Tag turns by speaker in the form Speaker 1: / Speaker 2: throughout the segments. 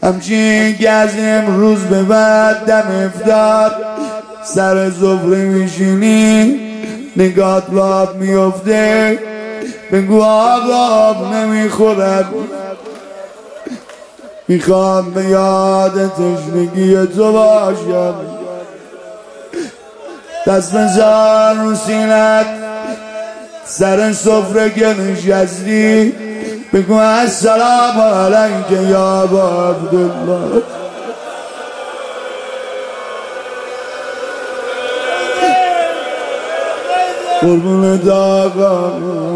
Speaker 1: همچین که از امروز به بعد دم افطار سر سفره میشینی نگات لاب میفته بگو آقا نمیخورد میخوام به یاد تشنگی تو باشم دست بزار رو سینت سر سفره که نشستی بگو السلام علیک یا ابا عبدالله قربونت آقا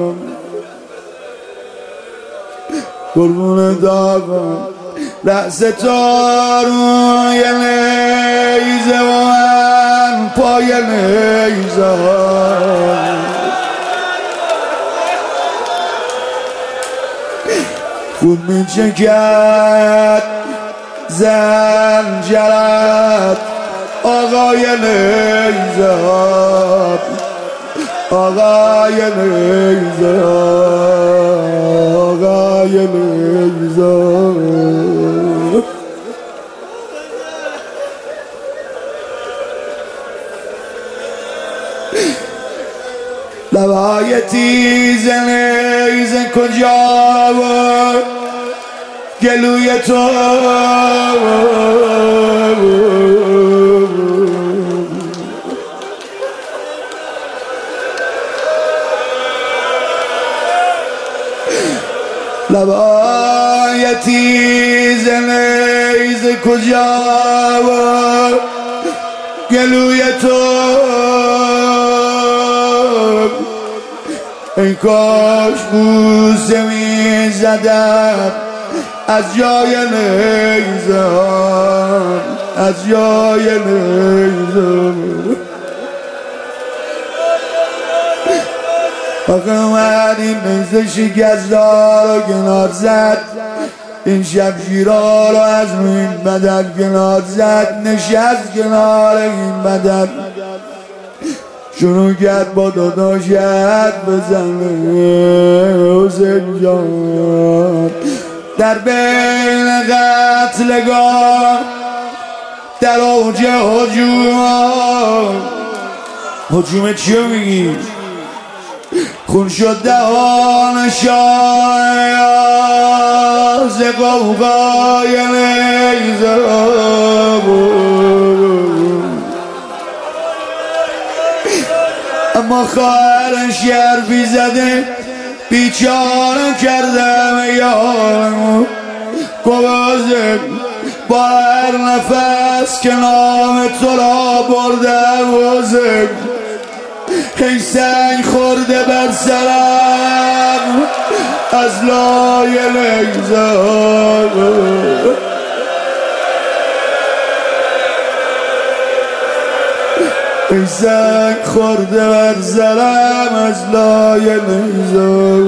Speaker 1: قربونت آقا رأس تو روی نیزه و من پای نیزه خود میچکد زنجرت آقای نیزه آقای نیزه آقای نیزه لبای تیز نیزه کجا بود گلوی تو لبای تیز نیزه کجا بود گلوی تو ای کاش بوسه می زدم از جای نیزه از جای نیزه آقا اومد این نیزه شکستار رو کنار زد این شمشیرها رو از روی این بدن کنار زد نشست کنار این بدن شروع کرد با داداشت بزنه حسین جان در بین قتلگاه در اوج هجوم چی رو میگی؟ خون شد دهان شاه ز قوقای نیزه اما خواهرش حرفی زده بیچاره کردم یارمو گوازه با هر نفس که نام تو را بردم وزه ای سنگ خورده بر سرم از لای نیزه ای سنگ خورده بر سرم از لای نیزه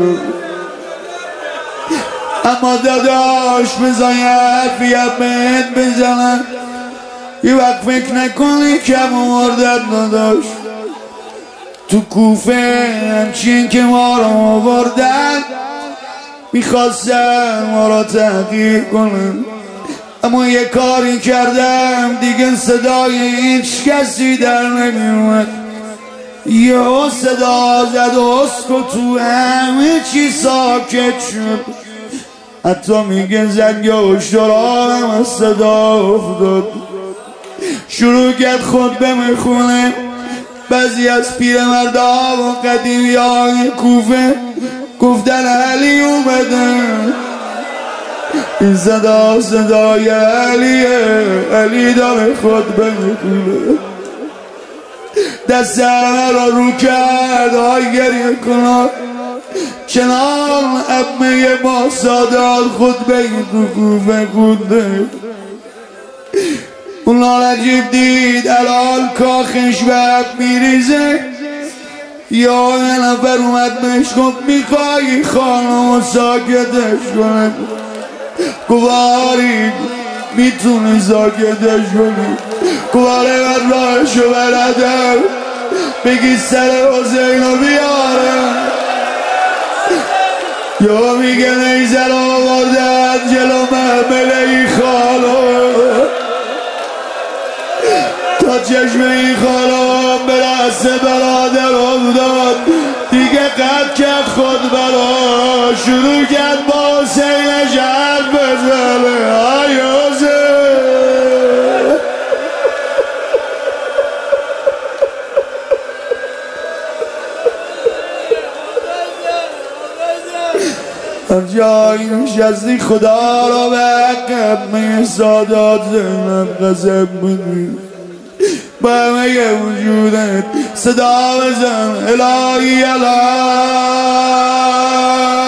Speaker 1: اما داداش بزاید بیامت بزنم یه وقت فکر نکنی کم مردد داداش تو کوفه همچین که ما رو آوردن میخواستن ما را تحقیر کنن اما یه کاری کردم دیگه صدای هیچ کسی در نمیومد یه صدا زد اسکو تو همه چی ساکت شد حتی میگه زنگ هشدارم از صدا افتاد شروع کرد خطبه میخونه بعضی از پیرمردا و قدیمیان کوفه گفتن علی اومده این صدا صدای علیه علی داره خطبه میخونه دست همه را رو کرد های گریه کنار چنان عمه ما سادات خطبه تو کوفه خونده اونا عجیب دید الان کاخش وقت میریزه یا یه نفر اومد بهش گفت میخوایی خانم ساکتش کنه گواری میتونی ساکتش کنی گواره من راهشو بردم بگی سر حسین رو بیارم یا میگه نیزه رو آوردن جلو محمله چشم این خانم به دست برادر افتاد دیگه قد کرد خود برا شروع کرد با حسین شهر بزنه آی حسین هر جایی نشستی خدا را به حق سادات زینب قسم بدی با همه وجودت صدا بزن الهی الهی